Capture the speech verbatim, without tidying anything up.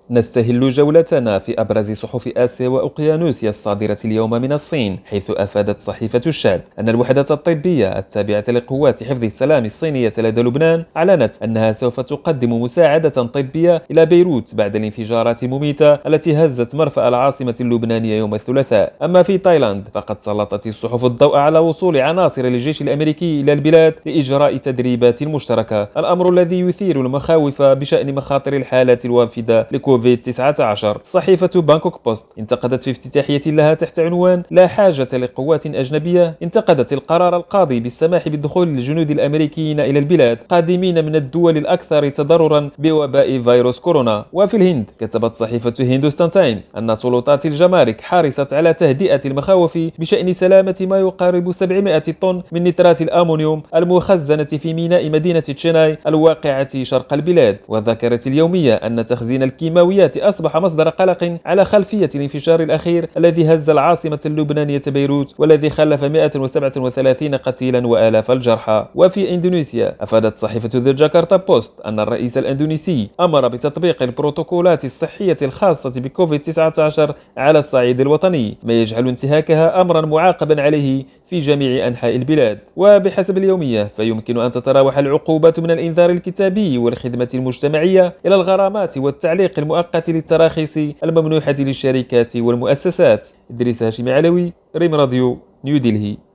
نستهل جولتنا في أبرز صحف آسيا وأوقيانوسيا الصادرة اليوم من الصين، حيث أفادت صحيفة الشعب أن الوحدة الطبية التابعة لقوات حفظ السلام الصينية لدى لبنان أعلنت أنها سوف تقدم مساعدة طبية إلى بيروت بعد الانفجارات المميتة التي هزت مرفأ العاصمة اللبنانية يوم الثلاثاء. أما في تايلاند فقد سلطت الصحف الضوء على وصول عناصر للجيش الأمريكي إلى البلاد لإجراء تدريبات مشتركة، الأمر الذي يثير المخاوف بشأن مخاطر الحالات الوافدة لكوفيد تسعة عشر. صحيفة بانكوك بوست انتقدت في افتتاحية لها تحت عنوان لا حاجة لقوات أجنبية، انتقدت القرار القاضي بالسماح بدخول الجنود الأمريكيين إلى البلاد قادمين من الدول الأكثر تضررا بوباء فيروس كورونا. وفي الهند كتبت صحيفة هندوستان تايمز أن سلطات الجمارك حرصت على تهدئة المخاوف بشأن سلامة ما يقارب سبعمائة طن من نترات الأمونيوم المخزنة في ميناء مدينة تشيناي الواقعة شرق البلاد. وذكرت اليومية أن تخزين الكيماويات أصبح مصدر قلق على خلفية الانفجار الأخير الذي هز العاصمة اللبنانية بيروت والذي خلف مئة وسبعة وثلاثين قتيلا وآلاف الجرحى. وفي إندونيسيا أفادت صحيفة ذا جاكرتا بوست أن الرئيس الإندونيسي أمر بتطبيق البروتوكولات الصحية الخاصة بكوفيد تسعة عشر على الصعيد الوطني، ما يجعل انتهاكها أمرا معاقبا عليه في جميع أنحاء البلاد. وبحسب اليومية فيمكن أن تتراوح العقوبات من الإنذار الكتابي والخدمة المجتمعية إلى الغرامات والتعليق المؤقت للتراخيص الممنوحة للشركات والمؤسسات. إدريس هاشمي علوي، ريم راديو، نيو دلهي.